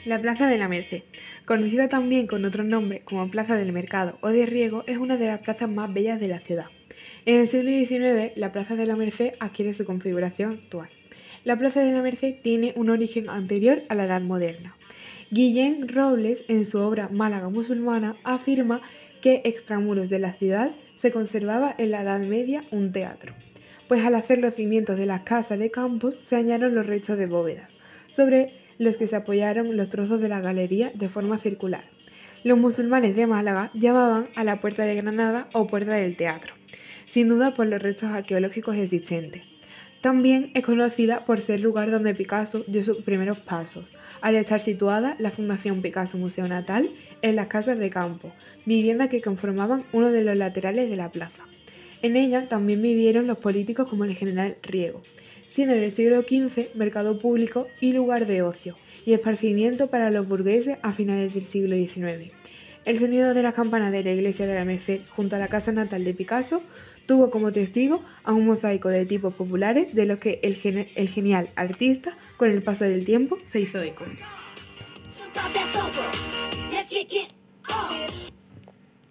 La Plaza de la Merced, conocida también con otros nombres como Plaza del Mercado o de Riego, es una de las plazas más bellas de la ciudad. En el siglo XIX, la Plaza de la Merced adquiere su configuración actual. La Plaza de la Merced tiene un origen anterior a la Edad Moderna. Guillén Robles, en su obra Málaga musulmana, afirma que extramuros de la ciudad se conservaba en la Edad Media un teatro, pues al hacer los cimientos de las casas de campos se hallaron los restos de bóvedas, sobre los que se apoyaron los trozos de la galería de forma circular. Los musulmanes de Málaga llamaban a la Puerta de Granada o Puerta del Teatro, sin duda por los restos arqueológicos existentes. También es conocida por ser lugar donde Picasso dio sus primeros pasos, al estar situada la Fundación Picasso Museo Natal en las casas de campo, viviendas que conformaban uno de los laterales de la plaza. En ella también vivieron los políticos como el general Riego, siendo en el siglo XV mercado público y lugar de ocio y esparcimiento para los burgueses a finales del siglo XIX. El sonido de las campanas de la iglesia de la Merced junto a la casa natal de Picasso tuvo como testigo a un mosaico de tipos populares de los que el genial artista, con el paso del tiempo, se hizo eco.